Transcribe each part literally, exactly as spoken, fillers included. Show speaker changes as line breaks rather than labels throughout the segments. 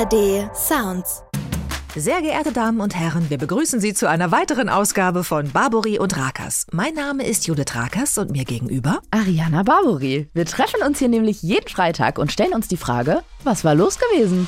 D Sounds.
Sehr geehrte Damen und Herren, wir begrüßen Sie zu einer weiteren Ausgabe von Barbary und Rakers. Mein Name ist Judith Rakers und mir gegenüber
Ariana Barbary. Wir treffen uns hier nämlich jeden Freitag und stellen uns die Frage, was war los gewesen?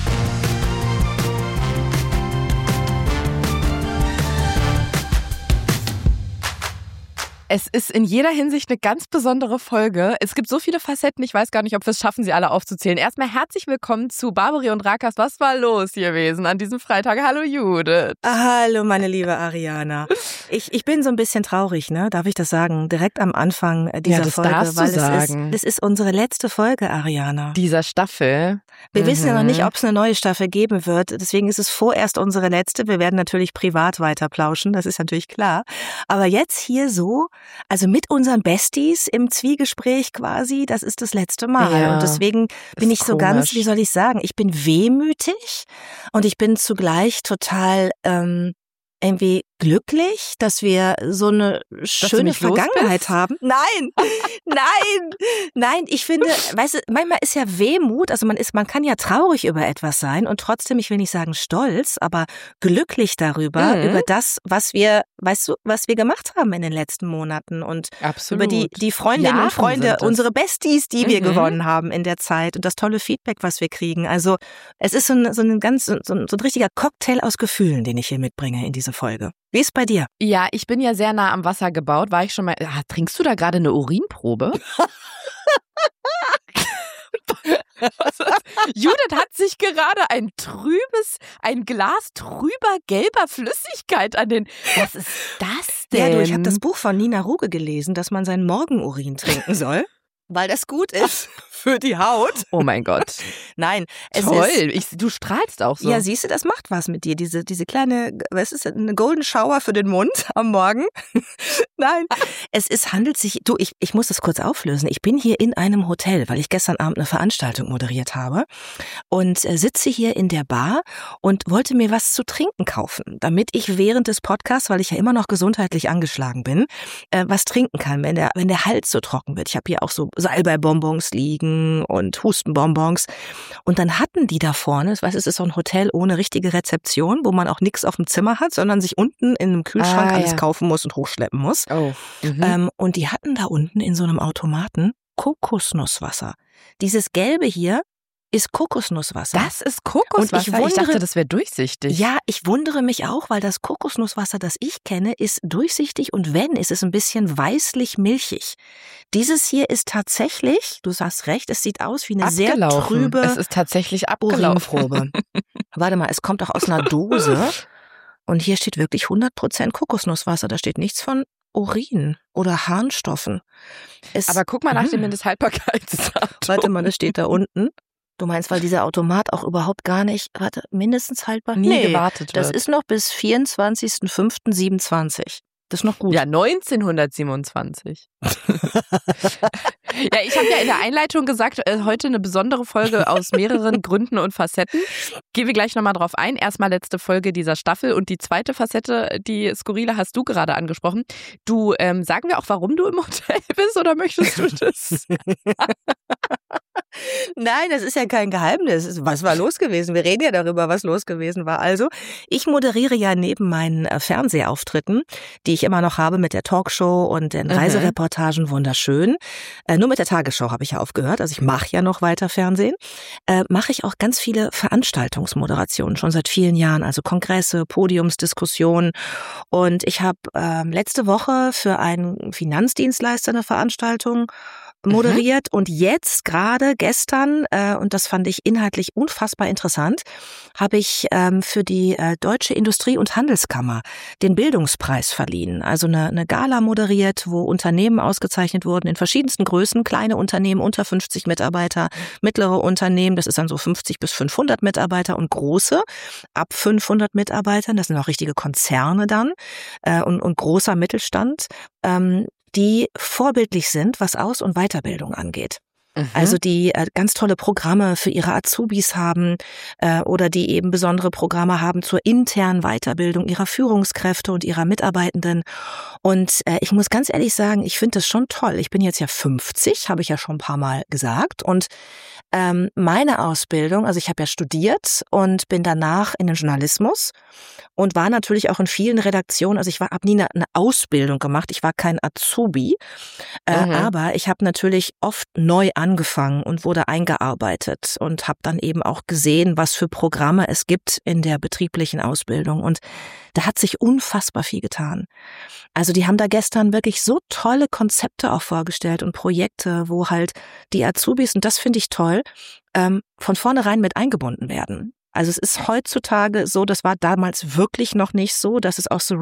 Es ist in jeder Hinsicht eine ganz besondere Folge. Es gibt so viele Facetten, ich weiß gar nicht, ob wir es schaffen, sie alle aufzuzählen. Erstmal herzlich willkommen zu Barbary und Rakers. Was war los gewesen an diesem Freitag? Hallo Judith.
Hallo meine liebe Ariana. Ich, ich bin so ein bisschen traurig, ne? Darf ich das sagen? Direkt am Anfang dieser
ja, das
Folge.
Darfst
weil
du sagen.
Es, ist, es ist unsere letzte Folge, Ariana.
Dieser Staffel.
Wir
mhm.
wissen ja noch nicht, ob es eine neue Staffel geben wird. Deswegen ist es vorerst unsere letzte. Wir werden natürlich privat weiter plauschen, das ist natürlich klar. Aber jetzt hier so, also mit unseren Besties im Zwiegespräch quasi, das ist das letzte Mal.
Ja,
und deswegen bin ich so
komisch.
ganz, wie soll ich sagen, ich bin wehmütig und ich bin zugleich total ähm, irgendwie glücklich, dass wir so eine schöne Vergangenheit haben. Nein, nein, nein, ich finde, weißt du, manchmal ist ja Wehmut, also man ist, man kann ja traurig über etwas sein und trotzdem, ich will nicht sagen stolz, aber glücklich darüber,
mhm.
über das, was wir, weißt du, was wir gemacht haben in den letzten Monaten und
Absolut.
über die, die Freundinnen
Jahren
und Freunde, unsere Besties, die wir
mhm.
gewonnen haben in der Zeit und das tolle Feedback, was wir kriegen. Also es ist so ein, so ein ganz, so ein, so ein richtiger Cocktail aus Gefühlen, den ich hier mitbringe in diese Folge. Wie ist bei dir?
Ja, ich bin ja sehr nah am Wasser gebaut. War ich schon mal. Ah, trinkst du da gerade eine Urinprobe? Judith hat sich gerade ein trübes, ein Glas trüber gelber Flüssigkeit an den. Was ist das denn?
Ja, du, ich habe das Buch von Nina Ruge gelesen, dass man seinen Morgenurin trinken soll. Weil das gut ist für die Haut.
Oh mein Gott.
Nein, es
Toll.
ist...
Ich, du strahlst auch so.
Ja, siehst du, das macht was mit dir. Diese, diese kleine, was ist das, eine Golden Shower für den Mund am Morgen. Nein, es ist, handelt sich... Du, ich, ich muss das kurz auflösen. Ich bin hier in einem Hotel, weil ich gestern Abend eine Veranstaltung moderiert habe und äh, sitze hier in der Bar und wollte mir was zu trinken kaufen, damit ich während des Podcasts, weil ich ja immer noch gesundheitlich angeschlagen bin, äh, was trinken kann, wenn der, wenn der Hals so trocken wird. Ich habe hier auch so Salbeibonbons liegen und Hustenbonbons. Und dann hatten die da vorne, ich weiß, es ist so ein Hotel ohne richtige Rezeption, wo man auch nichts auf dem Zimmer hat, sondern sich unten in einem Kühlschrank
ah,
alles
ja.
kaufen muss und hochschleppen muss.
Oh. Mhm.
Ähm, und die hatten da unten in so einem Automaten Kokosnusswasser. Dieses Gelbe hier ist Kokosnusswasser.
Das ist Kokoswasser?
Und ich, wundere,
ich dachte, das wäre durchsichtig.
Ja, ich wundere mich auch, weil das Kokosnusswasser, das ich kenne, ist durchsichtig und wenn, ist es ein bisschen weißlich-milchig. Dieses hier ist tatsächlich, du sagst recht, es sieht aus wie eine
abgelaufen.
sehr trübe
Es ist tatsächlich abgelaufen.
Urinprobe. Warte mal, es kommt auch aus einer Dose und hier steht wirklich hundert Prozent Kokosnusswasser. Da steht nichts von Urin oder Harnstoffen. Es,
Aber guck mal nach
hm.
dem Mindesthaltbarkeitsdatum.
Warte mal, das steht da unten. Du meinst, weil dieser Automat auch überhaupt gar nicht, warte, mindestens haltbar?
Nie
nee,
gewartet wird.
Das ist noch bis vierundzwanzigster fünfter siebenundzwanzig. Das ist noch gut.
Ja, neunzehnhundertsiebenundzwanzig. Ja, ich habe ja in der Einleitung gesagt, äh, heute eine besondere Folge aus mehreren Gründen und Facetten. Gehen wir gleich nochmal drauf ein. Erstmal letzte Folge dieser Staffel und die zweite Facette, die skurrile, hast du gerade angesprochen. Du, ähm, sagen wir auch, warum du im Hotel bist oder möchtest du das?
Nein, das ist ja kein Geheimnis. Was war los gewesen? Wir reden ja darüber, was los gewesen war. Also, ich moderiere ja neben meinen Fernsehauftritten, die ich immer noch habe mit der Talkshow und den
Mhm.
Reisereportagen, wunderschön. Äh, nur mit der Tagesschau habe ich ja aufgehört. Also ich mache ja noch weiter Fernsehen. Äh, mache ich auch ganz viele Veranstaltungsmoderationen, schon seit vielen Jahren. Also Kongresse, Podiumsdiskussionen. Und ich habe äh, letzte Woche für einen Finanzdienstleister eine Veranstaltung moderiert mhm. und jetzt gerade gestern, äh, und das fand ich inhaltlich unfassbar interessant, habe ich ähm, für die äh, Deutsche Industrie- und Handelskammer den Bildungspreis verliehen. Also eine, eine Gala moderiert, wo Unternehmen ausgezeichnet wurden in verschiedensten Größen, kleine Unternehmen unter fünfzig Mitarbeiter, mittlere Unternehmen, das ist dann so fünfzig bis fünfhundert Mitarbeiter und große ab fünfhundert Mitarbeitern, das sind auch richtige Konzerne dann äh, und, und großer Mittelstand, ähm, die vorbildlich sind, was Aus- und Weiterbildung angeht. Mhm. Also die äh, ganz tolle Programme für ihre Azubis haben äh, oder die eben besondere Programme haben zur internen Weiterbildung ihrer Führungskräfte und ihrer Mitarbeitenden. Und äh, ich muss ganz ehrlich sagen, ich finde das schon toll. Ich bin jetzt ja fünfzig, habe ich ja schon ein paar Mal gesagt. Und ähm, meine Ausbildung, also ich habe ja studiert und bin danach in den Journalismus und war natürlich auch in vielen Redaktionen. Also ich war habe nie eine, eine Ausbildung gemacht. Ich war kein Azubi, äh, mhm. aber ich habe natürlich oft neu angefangen und wurde eingearbeitet und habe dann eben auch gesehen, was für Programme es gibt in der betrieblichen Ausbildung. Und da hat sich unfassbar viel getan. Also die haben da gestern wirklich so tolle Konzepte auch vorgestellt und Projekte, wo halt die Azubis, und das finde ich toll, ähm, von vornherein mit eingebunden werden. Also es ist heutzutage so, das war damals wirklich noch nicht so, dass es auch so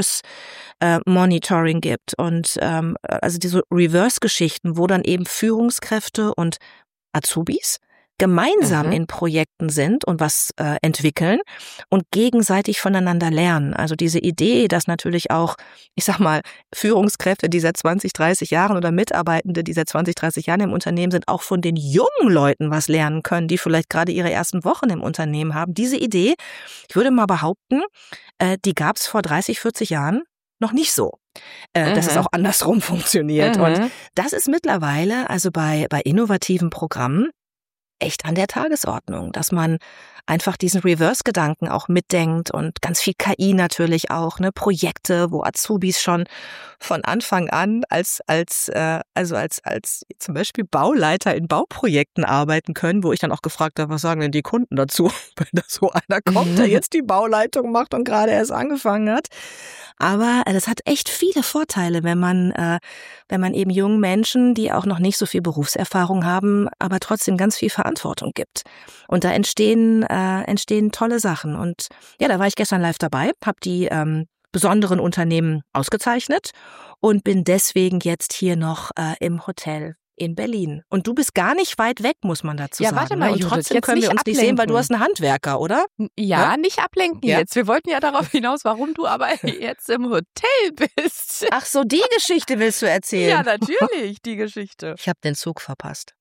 Reverse-Monitoring äh, gibt und ähm, also diese Reverse-Geschichten, wo dann eben Führungskräfte und Azubis gemeinsam mhm. in Projekten sind und was äh, entwickeln und gegenseitig voneinander lernen. Also diese Idee, dass natürlich auch, ich sag mal, Führungskräfte, die seit zwanzig, dreißig Jahren oder Mitarbeitende, die seit zwanzig, dreißig Jahren im Unternehmen sind, auch von den jungen Leuten was lernen können, die vielleicht gerade ihre ersten Wochen im Unternehmen haben. Diese Idee, ich würde mal behaupten, äh, die gab es vor dreißig, vierzig Jahren noch nicht so. Äh, mhm. Dass es auch andersrum funktioniert. Mhm. Und das ist mittlerweile, also bei, bei innovativen Programmen, echt an der Tagesordnung, dass man einfach diesen Reverse-Gedanken auch mitdenkt und ganz viel K I natürlich auch, ne, Projekte, wo Azubis schon von Anfang an als als äh, also als als zum Beispiel Bauleiter in Bauprojekten arbeiten können, wo ich dann auch gefragt habe, was sagen denn die Kunden dazu, wenn da so einer kommt, der jetzt die Bauleitung macht und gerade erst angefangen hat. Aber das hat echt viele Vorteile, wenn man äh, wenn man eben jungen Menschen, die auch noch nicht so viel Berufserfahrung haben, aber trotzdem ganz viel Verantwortung gibt. Und da entstehen äh, entstehen tolle Sachen. Und ja, da war ich gestern live dabei, habe die ähm, besonderen Unternehmen ausgezeichnet und bin deswegen jetzt hier noch äh, im Hotel in Berlin. Und du bist gar nicht weit weg, muss man dazu
ja,
sagen.
Ja, warte mal,
und
Judith,
trotzdem
jetzt
können wir
nicht
uns
ablenken.
nicht sehen, weil du hast einen Handwerker, oder?
Ja, ja? nicht ablenken
ja?
jetzt. Wir wollten ja darauf hinaus, warum du aber jetzt im Hotel bist.
Ach so, die Geschichte willst du erzählen?
Ja, natürlich, die Geschichte.
Ich habe den Zug verpasst.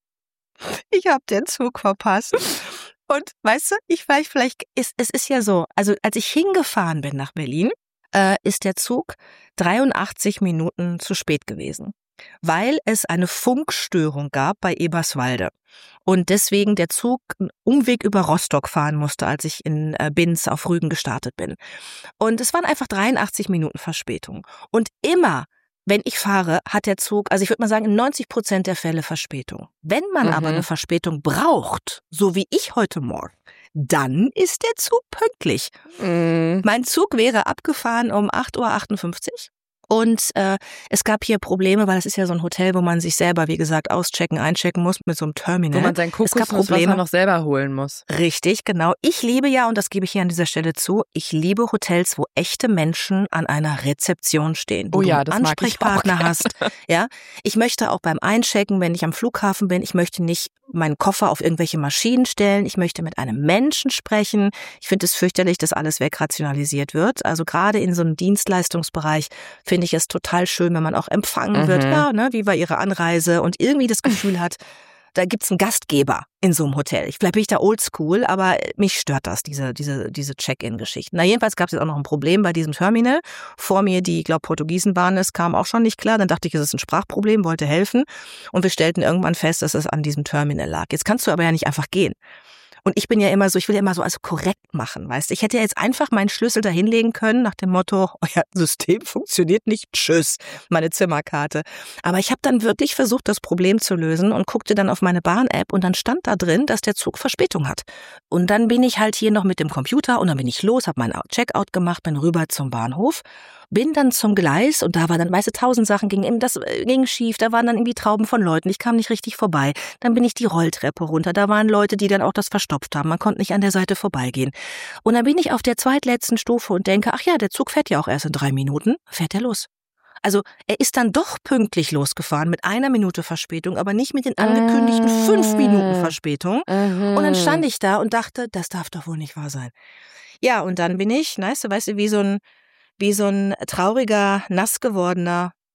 Ich habe den Zug verpasst. Und weißt du, ich vielleicht, vielleicht ist, es ist ja so, also als ich hingefahren bin nach Berlin, äh, ist der Zug dreiundachtzig Minuten zu spät gewesen, weil es eine Funkstörung gab bei Eberswalde und deswegen der Zug einen Umweg über Rostock fahren musste, als ich in äh, Binz auf Rügen gestartet bin. Und es waren einfach dreiundachtzig Minuten Verspätung. Und immer, wenn ich fahre, hat der Zug, also ich würde mal sagen, in neunzig Prozent der Fälle Verspätung. Wenn man mhm. aber eine Verspätung braucht, so wie ich heute Morgen, dann ist der Zug pünktlich. Mhm. Mein Zug wäre abgefahren um acht Uhr achtundfünfzig. Und äh, es gab hier Probleme, weil es ist ja so ein Hotel, wo man sich selber, wie gesagt, auschecken, einchecken muss mit so einem Terminal.
Wo man sein Kokosnusswasser noch selber holen muss.
Richtig, genau. Ich liebe ja, und das gebe ich hier an dieser Stelle zu, ich liebe Hotels, wo echte Menschen an einer Rezeption stehen. Wo
oh ja,
du
das
einen Ansprechpartner
mag ich auch
hast. Ja, ich möchte auch beim Einchecken, wenn ich am Flughafen bin, ich möchte nicht meinen Koffer auf irgendwelche Maschinen stellen. Ich möchte mit einem Menschen sprechen. Ich finde es fürchterlich, dass alles wegrationalisiert wird. Also gerade in so einem Dienstleistungsbereich finde ich es total schön, wenn man auch empfangen mhm. wird, ja, ne, wie bei ihrer Anreise und irgendwie das Gefühl hat, da gibt's einen Gastgeber in so einem Hotel. Vielleicht bin ich da oldschool, aber mich stört das, diese diese diese Check-in-Geschichten. Na, jedenfalls gab es jetzt auch noch ein Problem bei diesem Terminal. Vor mir, die, ich glaube, Portugiesen waren es, kam auch schon nicht klar. Dann dachte ich, es ist ein Sprachproblem, wollte helfen. Und wir stellten irgendwann fest, dass es an diesem Terminal lag. Jetzt kannst du aber ja nicht einfach gehen. Und ich bin ja immer so, ich will ja immer so also korrekt machen, weißt du. Ich hätte ja jetzt einfach meinen Schlüssel da hinlegen können nach dem Motto, euer System funktioniert nicht, tschüss, meine Zimmerkarte. Aber ich habe dann wirklich versucht, das Problem zu lösen und guckte dann auf meine Bahn-App und dann stand da drin, dass der Zug Verspätung hat. Und dann bin ich halt hier noch mit dem Computer und dann bin ich los, habe meinen Checkout gemacht, bin rüber zum Bahnhof, bin dann zum Gleis und da war dann, weißt du, tausend Sachen gingen eben, das ging schief, da waren dann irgendwie Trauben von Leuten, ich kam nicht richtig vorbei. Dann bin ich die Rolltreppe runter, da waren Leute, die dann auch das verstopft haben, man konnte nicht an der Seite vorbeigehen. Und dann bin ich auf der zweitletzten Stufe und denke, ach ja, der Zug fährt ja auch erst in drei Minuten, fährt er los. Also er ist dann doch pünktlich losgefahren mit einer Minute Verspätung, aber nicht mit den angekündigten äh, fünf Minuten Verspätung. Äh, und dann stand ich da und dachte, das darf doch wohl nicht wahr sein. Ja, und dann bin ich, weißt du, weißt du, wie so ein wie so ein trauriger, nass gewordener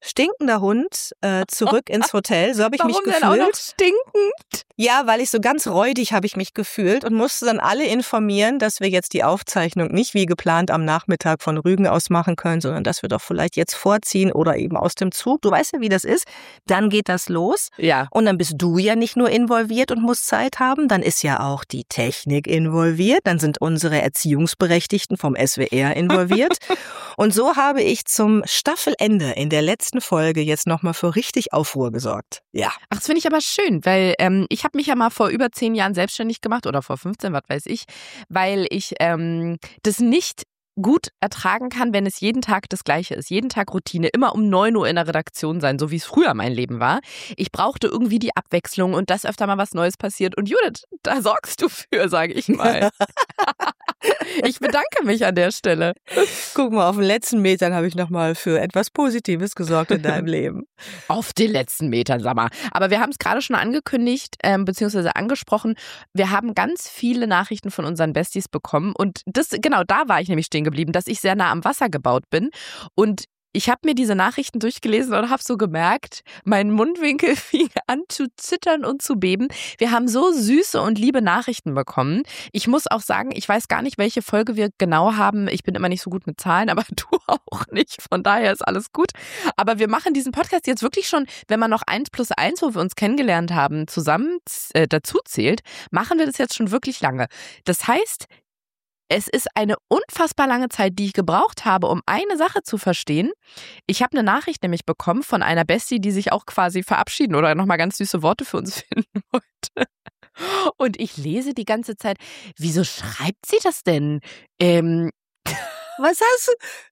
stinkender Hund äh, zurück ins Hotel. So habe ich
Warum
mich gefühlt.
Warum denn auch noch stinkend?
Ja, weil ich so ganz räudig habe ich mich gefühlt und musste dann alle informieren, dass wir jetzt die Aufzeichnung nicht wie geplant am Nachmittag von Rügen aus machen können, sondern dass wir doch vielleicht jetzt vorziehen oder eben aus dem Zug. Du weißt ja, wie das ist. Dann geht das los.
Ja.
Und dann bist du ja nicht nur involviert und musst Zeit haben, dann ist ja auch die Technik involviert, dann sind unsere Erziehungsberechtigten vom S W R involviert. Und so habe ich zum Staffelende in der letzten Folge jetzt nochmal für richtig Aufruhr gesorgt. Ja.
Ach, das finde ich aber schön, weil ähm, ich habe mich ja mal vor über zehn Jahren selbstständig gemacht oder vor fünfzehn, was weiß ich, weil ich ähm, das nicht gut ertragen kann, wenn es jeden Tag das Gleiche ist. Jeden Tag Routine, immer um neun Uhr in der Redaktion sein, so wie es früher mein Leben war. Ich brauchte irgendwie die Abwechslung und dass öfter mal was Neues passiert. Und Judith, da sorgst du für, sage ich mal. Ich bedanke mich an der Stelle.
Guck mal, auf den letzten Metern habe ich nochmal für etwas Positives gesorgt in deinem Leben.
Auf den letzten Metern, sag mal. Aber wir haben es gerade schon angekündigt, ähm, beziehungsweise angesprochen. Wir haben ganz viele Nachrichten von unseren Besties bekommen. Und das, genau, da war ich nämlich stehen geblieben, dass ich sehr nah am Wasser gebaut bin. Und ich habe mir diese Nachrichten durchgelesen und habe so gemerkt, mein Mundwinkel fing an zu zittern und zu beben. Wir haben so süße und liebe Nachrichten bekommen. Ich muss auch sagen, ich weiß gar nicht, welche Folge wir genau haben. Ich bin immer nicht so gut mit Zahlen, aber du auch nicht. Von daher ist alles gut. Aber wir machen diesen Podcast jetzt wirklich schon, wenn man noch eins plus eins, wo wir uns kennengelernt haben, zusammen äh, dazu zählt, machen wir das jetzt schon wirklich lange. Das heißt, es ist eine unfassbar lange Zeit, die ich gebraucht habe, um eine Sache zu verstehen. Ich habe eine Nachricht nämlich bekommen von einer Bestie, die sich auch quasi verabschieden oder nochmal ganz süße Worte für uns finden wollte. Und ich lese die ganze Zeit, wieso schreibt sie das denn? Ähm,
Was hast du?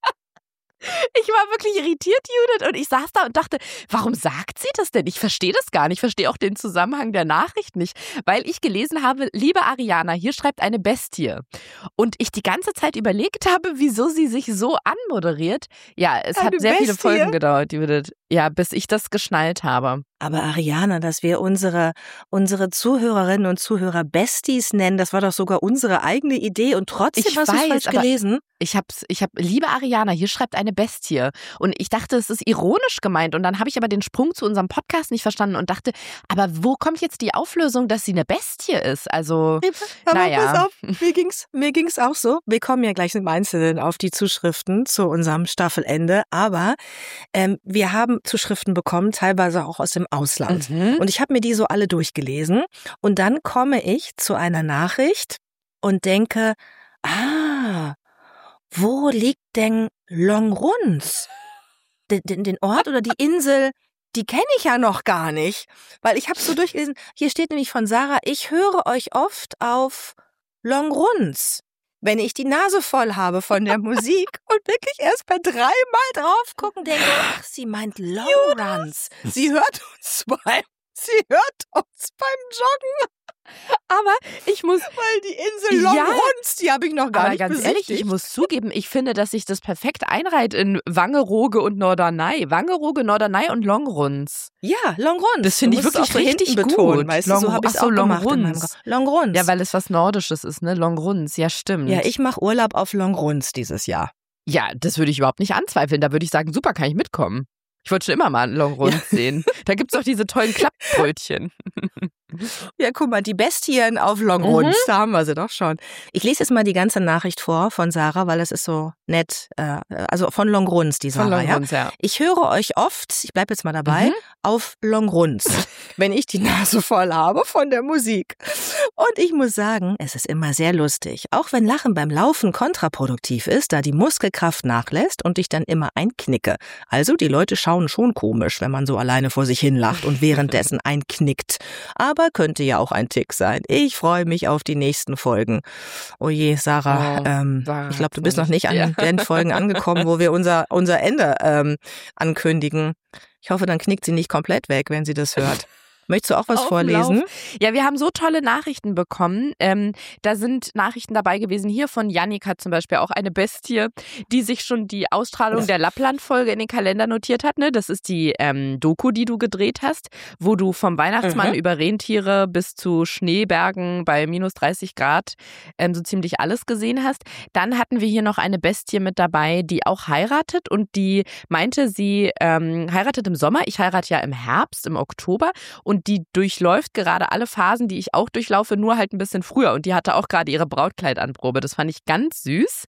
Ich war wirklich irritiert, Judith, und ich saß da und dachte, warum sagt sie das denn? Ich verstehe das gar nicht, ich verstehe auch den Zusammenhang der Nachricht nicht, weil ich gelesen habe, liebe Ariana, hier schreibt eine Bestie. Und ich die ganze Zeit überlegt habe, wieso sie sich so anmoderiert. Ja, es
Eine
hat sehr
Bestie?
viele Folgen gedauert, Judith, ja, bis ich das geschnallt habe.
Aber Ariana, dass wir unsere, unsere Zuhörerinnen und Zuhörer Besties nennen, das war doch sogar unsere eigene Idee und trotzdem
Ich
hast du es
weiß,
falsch
aber
gelesen.
Ich hab's, ich hab, liebe Ariana, hier schreibt eine Bestie. Und ich dachte, es ist ironisch gemeint. Und dann habe ich aber den Sprung zu unserem Podcast nicht verstanden und dachte, aber wo kommt jetzt die Auflösung, dass sie eine Bestie ist? Also,
Aber
naja.
pass auf, mir ging's, mir ging's auch so. Wir kommen ja gleich im Einzelnen auf die Zuschriften zu unserem Staffelende. Aber ähm, wir haben Zuschriften bekommen, teilweise auch aus dem Ausland.
Mhm.
Und ich habe mir die so alle durchgelesen. Und dann komme ich zu einer Nachricht und denke, ah, wo liegt denn Longruns? Den, den, den Ort oder die Insel, die kenne ich ja noch gar nicht. Weil ich habe so durchgelesen, hier steht nämlich von Sarah, ich höre euch oft auf Longruns, wenn ich die Nase voll habe von der Musik und wirklich erst bei dreimal drauf gucken denke, ach, sie meint Longruns. Sie hört uns beim, sie hört uns beim Joggen.
Aber ich muss,
Weil die Insel Longruns, die habe ich noch gar
aber
nicht
ganz
besichtigt.
ehrlich, ich muss zugeben, ich finde, dass sich das perfekt einreiht in Wangerooge und Norderney. Wangerooge, Norderney und Longruns.
Ja, Longruns.
Das finde ich
Du musst es
wirklich
auch so
richtig
hinten
gut.
betonen, weißt du, so
Long-
habe ich es
ach so,
auch gemacht in meinem
Longruns.
Kopf. Longruns.
Ja, weil es was Nordisches ist, ne? Longruns, ja stimmt.
Ja, ich mache Urlaub auf Longruns dieses Jahr.
Ja, das würde ich überhaupt nicht anzweifeln. Da würde ich sagen, super, kann ich mitkommen. Ich wollte schon immer mal einen Longruns ja. sehen. Da gibt's doch diese tollen Klappbrötchen.
Ja, guck mal, die Bestien auf Longruns,
Mhm.
da haben wir sie doch schon. Ich lese jetzt mal die ganze Nachricht vor von Sarah, weil es ist so nett. Äh, also von Longruns, die Sarah,
Von Longruns, ja.
ja. Ich höre euch oft, ich bleibe jetzt mal dabei,
Mhm.
auf Longruns, wenn ich die Nase voll habe von der Musik. Und ich muss sagen, es ist immer sehr lustig. Auch wenn Lachen beim Laufen kontraproduktiv ist, da die Muskelkraft nachlässt und ich dann immer einknicke. Also die Leute schauen schon komisch, wenn man so alleine vor sich hin lacht und währenddessen einknickt. Aber könnte ja auch ein Tick sein. Ich freue mich auf die nächsten Folgen. Oh je, Sarah,
Oh,
ähm,
Sarah
ich glaube, du
hat's
bist
noch
noch nicht an
Ja.
den Folgen angekommen, wo wir unser, unser Ende ähm, ankündigen. Ich hoffe, dann knickt sie nicht komplett weg, wenn sie das hört. Möchtest du auch was
Auf
vorlesen?
Lauf. Ja, wir haben so tolle Nachrichten bekommen. Ähm, da sind Nachrichten dabei gewesen. Hier von Yannick hat zum Beispiel auch eine Bestie, die sich schon die Ausstrahlung der Lappland-Folge in den Kalender notiert hat. Ne? Das ist die ähm, Doku, die du gedreht hast, wo du vom Weihnachtsmann mhm. über Rentiere bis zu Schneebergen bei minus dreißig Grad ähm, so ziemlich alles gesehen hast. Dann hatten wir hier noch eine Bestie mit dabei, die auch heiratet und die meinte, sie ähm, heiratet im Sommer. Ich heirate ja im Herbst, im Oktober. Und Und die durchläuft gerade alle Phasen, die ich auch durchlaufe, nur halt ein bisschen früher. Und die hatte auch gerade ihre Brautkleidanprobe. Das fand ich ganz süß.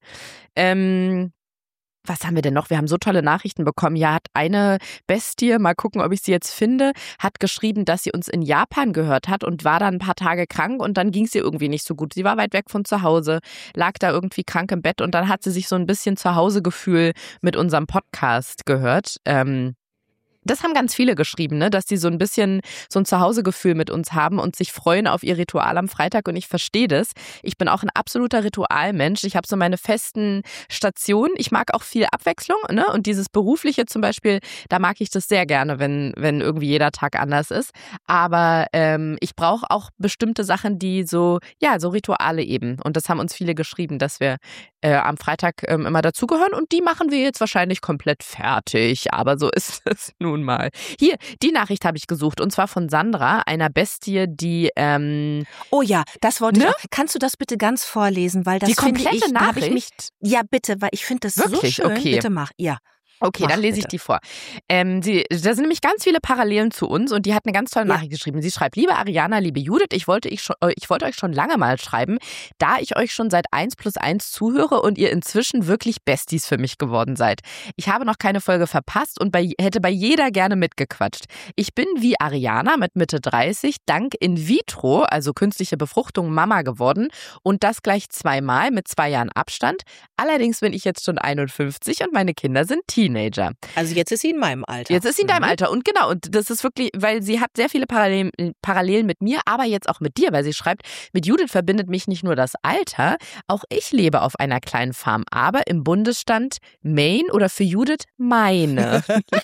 Ähm, was haben wir denn noch? Wir haben so tolle Nachrichten bekommen. Ja, hat eine Bestie, mal gucken, ob ich sie jetzt finde, hat geschrieben, dass sie uns in Japan gehört hat und war dann ein paar Tage krank und dann ging es ihr irgendwie nicht so gut. Sie war weit weg von zu Hause, lag da irgendwie krank im Bett und dann hat sie sich so ein bisschen Zuhausegefühl mit unserem Podcast gehört. Ähm, Das haben ganz viele geschrieben, ne, dass die so ein bisschen so ein Zuhausegefühl mit uns haben und sich freuen auf ihr Ritual am Freitag. Und ich verstehe das. Ich bin auch ein absoluter Ritualmensch. Ich habe so meine festen Stationen. Ich mag auch viel Abwechslung, ne? Und dieses Berufliche zum Beispiel, da mag ich das sehr gerne, wenn, wenn irgendwie jeder Tag anders ist. Aber ähm, ich brauche auch bestimmte Sachen, die so, ja, so Rituale eben. Und das haben uns viele geschrieben, dass wir äh, am Freitag ähm, immer dazugehören. Und die machen wir jetzt wahrscheinlich komplett fertig. Aber so ist es nun mal. Hier, die Nachricht habe ich gesucht und zwar von Sandra, einer Bestie, die ähm,
Oh ja, das wollte
ne?
ich auch. Kannst du das bitte ganz vorlesen, weil das
die
finde
komplette
ich, da habe ich mich
Nachricht?
Ja, bitte, weil ich finde das
Wirklich?
so schön.
Okay.
Bitte mach. Ja.
Okay,
Mach,
dann lese ich
bitte.
die vor. Ähm, sie, da sind nämlich ganz viele Parallelen zu uns und die hat eine ganz tolle
Ja.
Nachricht geschrieben. Sie schreibt, liebe Ariana, liebe Judith, ich wollte, ich, schon, ich wollte euch schon lange mal schreiben, da ich euch schon seit eins plus eins zuhöre und ihr inzwischen wirklich Besties für mich geworden seid. Ich habe noch keine Folge verpasst und bei, hätte bei jeder gerne mitgequatscht. Ich bin wie Ariana mit Mitte dreißig dank In vitro, also künstliche Befruchtung, Mama geworden und das gleich zweimal mit zwei Jahren Abstand. Allerdings bin ich jetzt schon einundfünfzig und meine Kinder sind Teenager. Teenager.
Also jetzt ist sie in meinem Alter.
Jetzt ist sie in deinem
Mhm.
Alter und genau, und das ist wirklich, weil sie hat sehr viele Parallelen, Parallelen mit mir, aber jetzt auch mit dir, weil sie schreibt, mit Judith verbindet mich nicht nur das Alter, auch ich lebe auf einer kleinen Farm, aber im Bundesstaat Maine oder für Judith meine.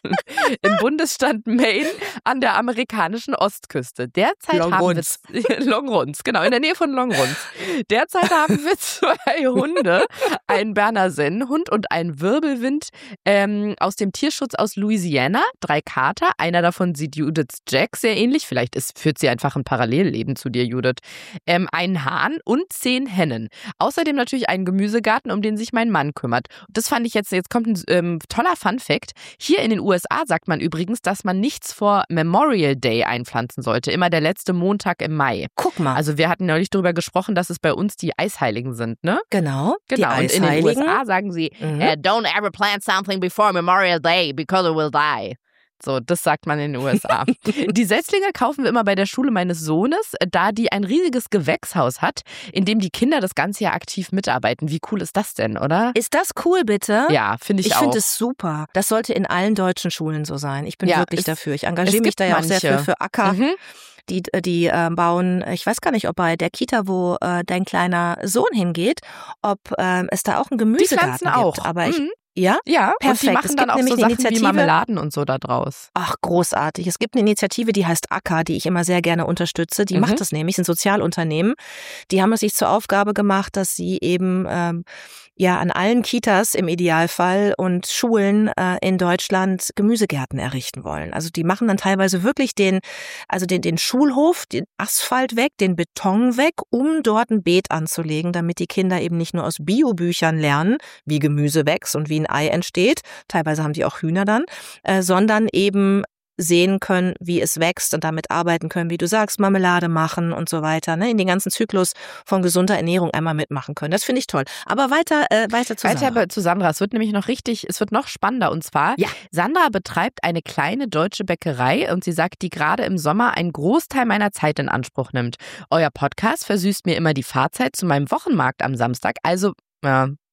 Im Bundesstaat Maine an der amerikanischen Ostküste. Derzeit
Longrunz.
haben wir Longrunz, genau, in der Nähe von Longrunz. Derzeit haben wir zwei Hunde, einen Berner Sennenhund und einen Wirbelwind ähm, aus dem Tierschutz aus Louisiana, drei Kater. Einer davon sieht Judiths Jack sehr ähnlich. Vielleicht ist, führt sie einfach ein Parallelleben zu dir, Judith. Ähm, einen Hahn und zehn Hennen. Außerdem natürlich einen Gemüsegarten, um den sich mein Mann kümmert. Das fand ich jetzt, jetzt kommt ein ähm, toller Funfact. Hier in den U S A sagt man übrigens, dass man nichts vor Memorial Day einpflanzen sollte. Immer der letzte Montag im Mai.
Guck mal.
Also wir hatten neulich darüber gesprochen, dass es bei uns die Eisheiligen sind, ne?
Genau.
Genau.
Die
Und in den U S
Eisheiligen.
A sagen sie,
Mhm.
uh, don't ever plant something before Memorial Day because it will die. So, das sagt man in den U S A. Die Setzlinge kaufen wir immer bei der Schule meines Sohnes, da die ein riesiges Gewächshaus hat, in dem die Kinder das ganze Jahr aktiv mitarbeiten. Wie cool ist das denn, oder?
Ist das cool, bitte?
Ja, finde ich,
Ich
auch.
finde es super. Das sollte in allen deutschen Schulen so sein. Ich bin
Ja,
wirklich
es-
dafür. Ich
es
engagiere mich
gibt
da ja auch sehr
manche.
viel für Acker.
Mhm.
Die, die äh, bauen, ich weiß gar nicht, ob bei der Kita, wo äh, dein kleiner Sohn hingeht, ob ähm, es da auch einen
Die
Gemüsegarten
pflanzen auch.
gibt. Aber ich,
Mhm.
ja?
Ja,
Perfekt.
und die machen
Es
dann
gibt
auch
nämlich
so
eine
Sachen wie
Initiative-
Marmeladen und so da draus.
Ach, großartig. Es gibt eine Initiative, die heißt Acker, die ich immer sehr gerne unterstütze. Die
Mhm.
macht das nämlich, sind Sozialunternehmen. Die haben es sich zur Aufgabe gemacht, dass sie eben ähm, ja an allen Kitas im Idealfall und Schulen äh, in Deutschland Gemüsegärten errichten wollen. Also die machen dann teilweise wirklich den, also den, den Schulhof, den Asphalt weg, den Beton weg, um dort ein Beet anzulegen, damit die Kinder eben nicht nur aus Biobüchern lernen, wie Gemüse wächst und wie ein Ei entsteht. Teilweise haben die auch Hühner dann, äh, sondern eben sehen können, wie es wächst und damit arbeiten können, wie du sagst, Marmelade machen und so weiter, ne, in den ganzen Zyklus von gesunder Ernährung einmal mitmachen können. Das finde ich toll. Aber weiter, äh, weiter zu
Weiter
Sandra.
aber zu Sandra. Es wird nämlich noch richtig, es wird noch spannender. Und zwar,
Ja.
Sandra betreibt eine kleine deutsche Bäckerei und sie sagt, die gerade im Sommer einen Großteil meiner Zeit in Anspruch nimmt. Euer Podcast versüßt mir immer die Fahrzeit zu meinem Wochenmarkt am Samstag. Also, ja,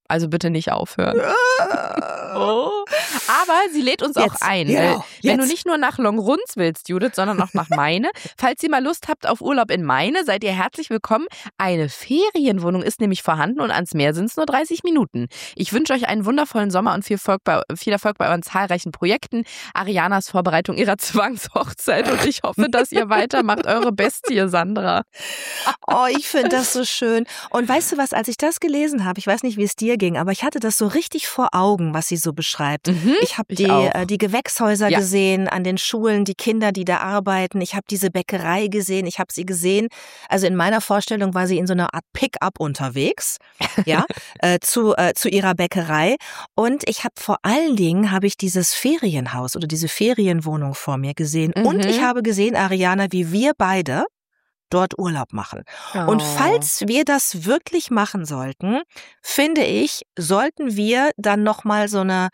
also bitte nicht aufhören. Oh. Aber sie lädt uns
Jetzt,
auch ein.
genau,
wenn
jetzt.
du nicht nur nach Longrunz willst, Judith, sondern auch nach Maine. Falls ihr mal Lust habt auf Urlaub in Maine, seid ihr herzlich willkommen. Eine Ferienwohnung ist nämlich vorhanden und ans Meer sind es nur dreißig Minuten. Ich wünsche euch einen wundervollen Sommer und viel Erfolg bei, viel Erfolg bei euren zahlreichen Projekten. Arianas Vorbereitung ihrer Zwangshochzeit und ich hoffe, dass ihr weitermacht. Eure Bestie, Sandra.
Oh, ich finde das so schön. Und weißt du was, als ich das gelesen habe, ich weiß nicht, wie es dir ging, aber ich hatte das so richtig vor Augen, was sie so beschreibt.
Mhm,
ich habe
ich
die,
auch.
äh, die Gewächshäuser
Ja.
gesehen, an den Schulen, die Kinder, die da arbeiten. Ich habe diese Bäckerei gesehen, ich habe sie gesehen. Also in meiner Vorstellung war sie in so einer Art Pick-up unterwegs, ja, äh, zu, äh, zu ihrer Bäckerei. Und ich habe vor allen Dingen, habe ich dieses Ferienhaus oder diese Ferienwohnung vor mir gesehen.
Mhm.
Und ich habe gesehen, Ariana, wie wir beide dort Urlaub machen. Und
Oh.
falls wir das wirklich machen sollten, finde ich, sollten wir dann nochmal so eine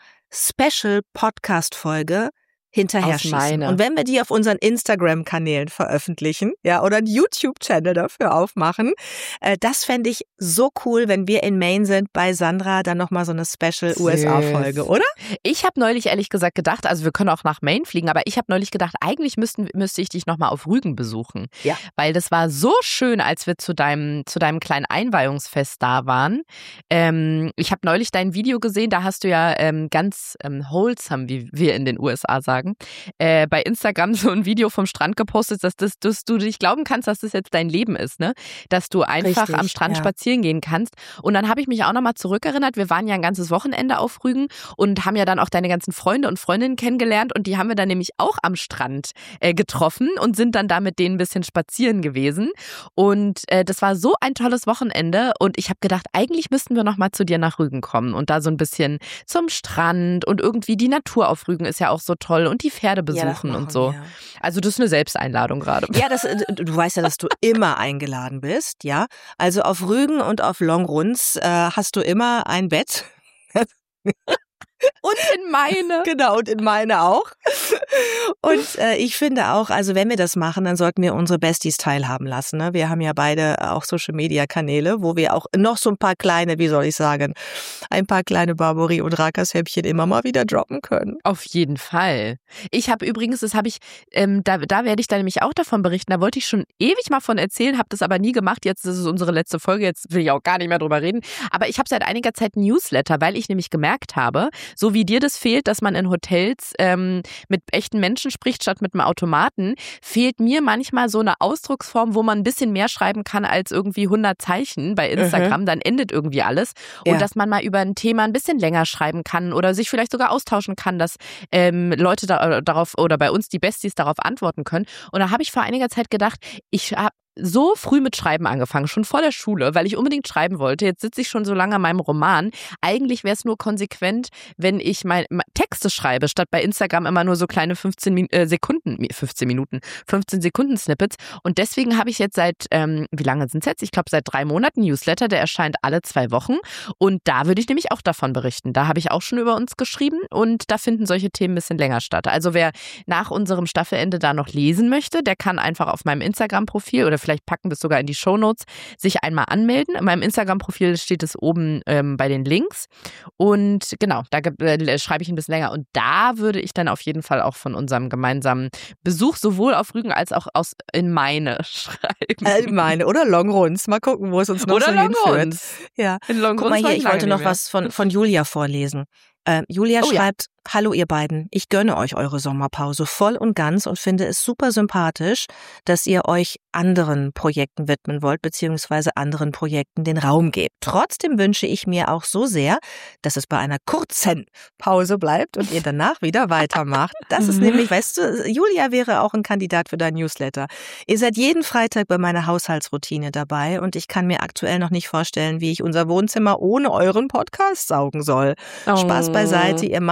Special-Podcast-Folge hinterher
Aus
schießen.
Maine.
Und wenn wir die auf unseren Instagram-Kanälen veröffentlichen, ja, oder einen YouTube-Channel dafür aufmachen, äh, das fände ich so cool, wenn wir in Maine sind bei Sandra, dann nochmal so eine Special-U S A-Folge, oder?
Ich habe neulich ehrlich gesagt gedacht, also wir können auch nach Maine fliegen, aber ich habe neulich gedacht, eigentlich müssten, müsste ich dich nochmal auf Rügen besuchen.
Ja.
Weil das war so schön, als wir zu deinem, zu deinem kleinen Einweihungsfest da waren. Ähm, ich habe neulich dein Video gesehen, da hast du ja ähm, ganz ähm, wholesome, wie wir in den U S A sagen, äh, bei Instagram so ein Video vom Strand gepostet, dass, das, dass du nicht glauben kannst, dass das jetzt dein Leben ist, ne? Dass du einfach
Richtig,
am Strand
ja.
spazieren gehen kannst. Und dann habe ich mich auch nochmal zurückerinnert, wir waren ja ein ganzes Wochenende auf Rügen und haben ja dann auch deine ganzen Freunde und Freundinnen kennengelernt und die haben wir dann nämlich auch am Strand äh, getroffen und sind dann da mit denen ein bisschen spazieren gewesen. Und äh, das war so ein tolles Wochenende und ich habe gedacht, eigentlich müssten wir nochmal zu dir nach Rügen kommen und da so ein bisschen zum Strand und irgendwie die Natur auf Rügen ist ja auch so toll und die Pferde besuchen
Ja, das machen
und so.
wir.
Also das ist eine Selbsteinladung gerade.
Ja, das, du weißt ja, dass du immer eingeladen bist, ja. Also auf Rügen und auf Longrunz äh, hast du immer ein Bett.
Und in Maine.
Genau, und in meine auch. Und äh, ich finde auch, also wenn wir das machen, dann sollten wir unsere Besties teilhaben lassen. Ne? Wir haben ja beide auch Social-Media-Kanäle, wo wir auch noch so ein paar kleine, wie soll ich sagen, ein paar kleine Barbory- und Rakas-Häppchen immer mal wieder droppen können.
Auf jeden Fall. Ich habe übrigens, das habe ich, ähm, da, da werde ich dann nämlich auch davon berichten. Da wollte ich schon ewig mal von erzählen, habe das aber nie gemacht. Jetzt ist es unsere letzte Folge, jetzt will ich auch gar nicht mehr drüber reden. Aber ich habe seit einiger Zeit ein Newsletter, weil ich nämlich gemerkt habe, so wie dir das fehlt, dass man in Hotels ähm, mit echten Menschen spricht statt mit einem Automaten, fehlt mir manchmal so eine Ausdrucksform, wo man ein bisschen mehr schreiben kann als irgendwie hundert Zeichen bei Instagram. Mhm. Dann endet irgendwie alles. Und
Ja.
dass man mal über ein Thema ein bisschen länger schreiben kann oder sich vielleicht sogar austauschen kann, dass ähm, Leute da, darauf oder bei uns die Besties darauf antworten können. Und da habe ich vor einiger Zeit gedacht, ich habe so früh mit Schreiben angefangen, schon vor der Schule, weil ich unbedingt schreiben wollte. Jetzt sitze ich schon so lange an meinem Roman. Eigentlich wäre es nur konsequent, wenn ich mein, mein Texte schreibe, statt bei Instagram immer nur so kleine fünfzehn Min- äh, Sekunden, fünfzehn Minuten, fünfzehn Sekunden Snippets. Und deswegen habe ich jetzt seit, ähm, wie lange sind es jetzt? Ich glaube seit drei Monaten Newsletter, der erscheint alle zwei Wochen. Und da würde ich nämlich auch davon berichten. Da habe ich auch schon über uns geschrieben und da finden solche Themen ein bisschen länger statt. Also wer nach unserem Staffelende da noch lesen möchte, der kann einfach auf meinem Instagram-Profil oder vielleicht packen wir es sogar in die Shownotes, sich einmal anmelden. In meinem Instagram-Profil steht es oben ähm, bei den Links. Und genau, da äh, schreibe ich ein bisschen länger. Und da würde ich dann auf jeden Fall auch von unserem gemeinsamen Besuch sowohl auf Rügen als auch aus in Maine schreiben.
Äh, meine, oder Longrunz. Mal gucken, wo es uns noch
Oder
so hinführt.
Longrunz.
Ja.
In Longrunz
Guck mal
war
hier, ich
lange
wollte
nicht
noch
mehr.
was von, von Julia vorlesen. Äh, Julia
Oh ja.
schreibt, hallo ihr beiden, ich gönne euch eure Sommerpause voll und ganz und finde es super sympathisch, dass ihr euch anderen Projekten widmen wollt, beziehungsweise anderen Projekten den Raum gebt. Trotzdem wünsche ich mir auch so sehr, dass es bei einer kurzen Pause bleibt und ihr danach wieder weitermacht. Das ist
Mhm.
nämlich, weißt du, Julia wäre auch ein Kandidat für dein Newsletter. Ihr seid jeden Freitag bei meiner Haushaltsroutine dabei und ich kann mir aktuell noch nicht vorstellen, wie ich unser Wohnzimmer ohne euren Podcast saugen soll.
Oh.
Spaß beiseite, ihr macht das großartig.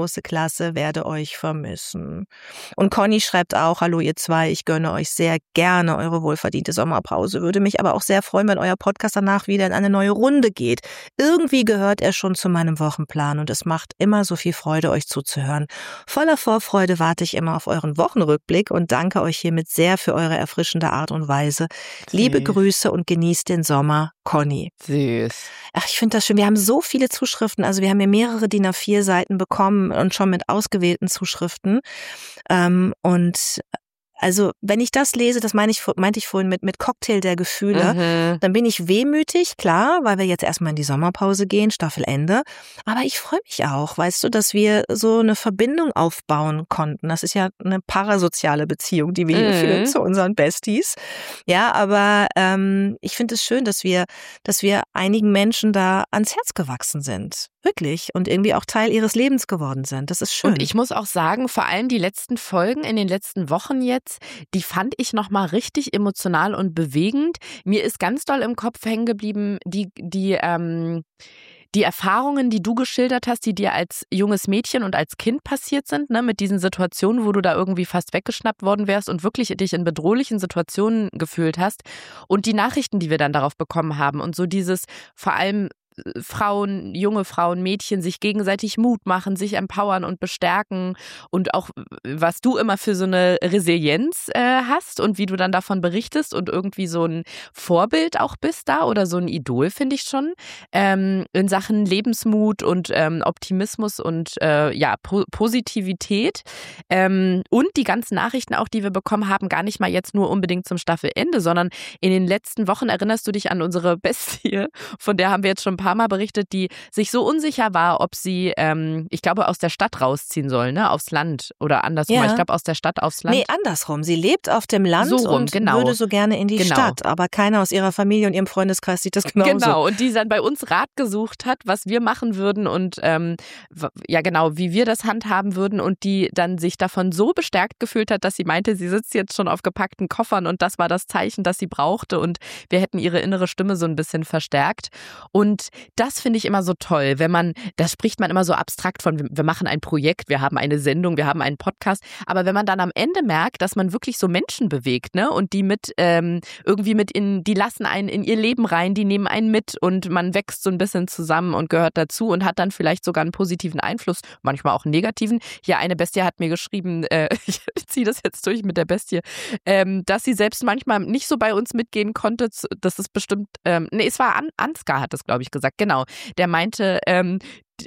große Klasse, werde euch vermissen. Und Conny schreibt auch, hallo ihr zwei, ich gönne euch sehr gerne eure wohlverdiente Sommerpause, würde mich aber auch sehr freuen, wenn euer Podcast danach wieder in eine neue Runde geht. Irgendwie gehört er schon zu meinem Wochenplan und es macht immer so viel Freude, euch zuzuhören. Voller Vorfreude warte ich immer auf euren Wochenrückblick und danke euch hiermit sehr für eure erfrischende Art und Weise. Liebe Grüße und genießt den Sommer, Conny.
Süß.
Ach, ich finde das schön. Wir haben so viele Zuschriften. Also wir haben ja mehrere D I N A vier Seiten bekommen und schon mit ausgewählten Zuschriften. Ähm, und also wenn ich das lese, das meine ich, meinte ich vorhin mit, mit Cocktail der Gefühle, mhm. dann bin ich wehmütig, klar, weil wir jetzt erstmal in die Sommerpause gehen, Staffelende. Aber ich freue mich auch, weißt du, dass wir so eine Verbindung aufbauen konnten. Das ist ja eine parasoziale Beziehung, die wir hier mhm. führen zu unseren Besties. Ja, aber ähm, ich finde es schön, dass wir, dass wir einigen Menschen da ans Herz gewachsen sind. Wirklich. Und irgendwie auch Teil ihres Lebens geworden sind. Das ist schön.
Und ich muss auch sagen, vor allem die letzten Folgen in den letzten Wochen jetzt, die fand ich nochmal richtig emotional und bewegend. Mir ist ganz doll im Kopf hängen geblieben, die, die, ähm, die Erfahrungen, die du geschildert hast, die dir als junges Mädchen und als Kind passiert sind, ne, mit diesen Situationen, wo du da irgendwie fast weggeschnappt worden wärst und wirklich dich in bedrohlichen Situationen gefühlt hast. Und die Nachrichten, die wir dann darauf bekommen haben und so dieses vor allem Frauen, junge Frauen, Mädchen sich gegenseitig Mut machen, sich empowern und bestärken und auch, was du immer für so eine Resilienz äh, hast und wie du dann davon berichtest und irgendwie so ein Vorbild auch bist da oder so ein Idol, finde ich schon, ähm, in Sachen Lebensmut und ähm, Optimismus und äh, ja, po- Positivität ähm, und die ganzen Nachrichten auch, die wir bekommen haben, gar nicht mal jetzt nur unbedingt zum Staffelende, sondern in den letzten Wochen erinnerst du dich an unsere Bestie, von der haben wir jetzt schon ein paar Mal berichtet, die sich so unsicher war, ob sie, ähm, ich glaube, aus der Stadt rausziehen soll, ne, aufs Land oder andersrum. Ja. Ich glaube, aus der Stadt aufs Land.
Nee, andersrum. Sie lebt auf dem Land so rum, und genau. würde so gerne in die genau. Stadt, aber keiner aus ihrer Familie und ihrem Freundeskreis sieht das genauso.
Genau, und die dann bei uns Rat gesucht hat, was wir machen würden und ähm, ja genau, wie wir das handhaben würden und die dann sich davon so bestärkt gefühlt hat, dass sie meinte, sie sitzt jetzt schon auf gepackten Koffern und das war das Zeichen, das sie brauchte und wir hätten ihre innere Stimme so ein bisschen verstärkt. Und das finde ich immer so toll, wenn man, das spricht man immer so abstrakt von, wir machen ein Projekt, wir haben eine Sendung, wir haben einen Podcast, aber wenn man dann am Ende merkt, dass man wirklich so Menschen bewegt, ne, und die mit ähm, irgendwie mit in, die lassen einen in ihr Leben rein, die nehmen einen mit und man wächst so ein bisschen zusammen und gehört dazu und hat dann vielleicht sogar einen positiven Einfluss, manchmal auch einen negativen. Hier eine Bestie hat mir geschrieben, äh, ich ziehe das jetzt durch mit der Bestie, ähm, dass sie selbst manchmal nicht so bei uns mitgehen konnte, das ist bestimmt, ähm, nee, es war An- Ansgar hat das, glaube ich, gesagt, genau. Der meinte, ähm,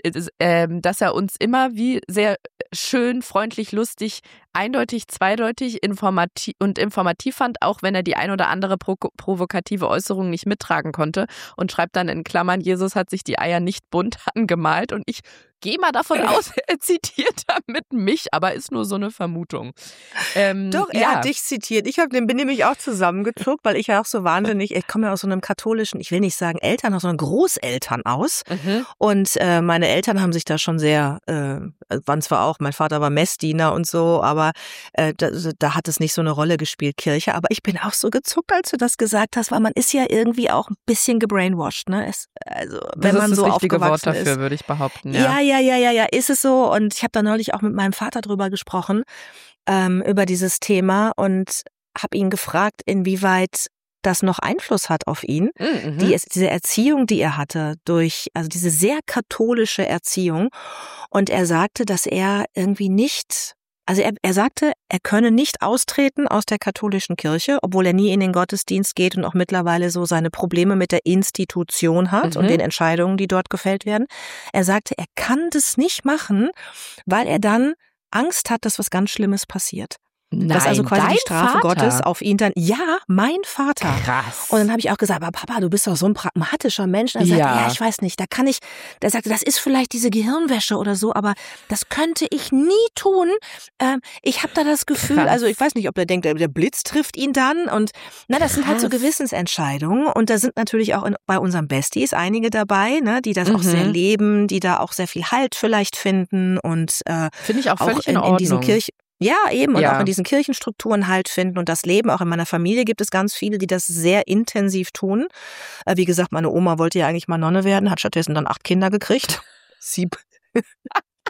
dass er uns immer wie sehr schön, freundlich, lustig, eindeutig, zweideutig informativ und informativ fand, auch wenn er die ein oder andere pro- provokative Äußerung nicht mittragen konnte und schreibt dann in Klammern, Jesus hat sich die Eier nicht bunt angemalt und ich gehe mal davon aus, er zitiert damit mich, aber ist nur so eine Vermutung. Ähm,
Doch, er
ja.
hat dich zitiert. Ich hab, den bin nämlich auch zusammengezuckt, weil ich ja auch so wahnsinnig, ich komme ja aus so einem katholischen, ich will nicht sagen Elternhaus, sondern Großeltern aus. Mhm. Und äh, meine Eltern haben sich da schon sehr, äh, waren zwar auch, mein Vater war Messdiener und so, aber äh, da, da hat es nicht so eine Rolle gespielt, Kirche. Aber ich bin auch so gezuckt, als du das gesagt hast, weil man ist ja irgendwie auch ein bisschen gebrainwashed, ne? Es, also wenn
das
man
ist
so
das richtige
aufgewachsen
Wort dafür,
ist.
würde ich behaupten.
Ja, ja, ja, ja, ja, ist es so. Und ich habe da neulich auch mit meinem Vater drüber gesprochen, ähm, über dieses Thema und habe ihn gefragt, inwieweit das noch Einfluss hat auf ihn. Mhm. Die, diese Erziehung, die er hatte, durch, also diese sehr katholische Erziehung. Und er sagte, dass er irgendwie nicht, also er, er sagte, er könne nicht austreten aus der katholischen Kirche, obwohl er nie in den Gottesdienst geht und auch mittlerweile so seine Probleme mit der Institution hat mhm. und den Entscheidungen, die dort gefällt werden. Er sagte, er kann das nicht machen, weil er dann Angst hat, dass was ganz Schlimmes passiert.
Nein,
dass also quasi die Strafe
Vater?
Gottes auf ihn dann, ja, mein Vater.
Krass.
Und dann habe ich auch gesagt, aber Papa, du bist doch so ein pragmatischer Mensch. Und er sagte, ja. ja, ich weiß nicht, da kann ich, der sagte, das ist vielleicht diese Gehirnwäsche oder so, aber das könnte ich nie tun. Ähm, ich habe da das Gefühl, Krass. also ich weiß nicht, ob der denkt, der Blitz trifft ihn dann und na, das Krass. sind halt so Gewissensentscheidungen und da sind natürlich auch in, bei unseren Besties einige dabei, ne, die das mhm. auch sehr leben, die da auch sehr viel Halt vielleicht finden und äh,
finde ich auch völlig
auch in,
in Ordnung.
in diesen Kirchen. Ja, eben. Und
ja.
auch in diesen Kirchenstrukturen halt finden und das Leben. Auch in meiner Familie gibt es ganz viele, die das sehr intensiv tun. Wie gesagt, meine Oma wollte ja eigentlich mal Nonne werden, hat stattdessen dann acht Kinder gekriegt. Sieb.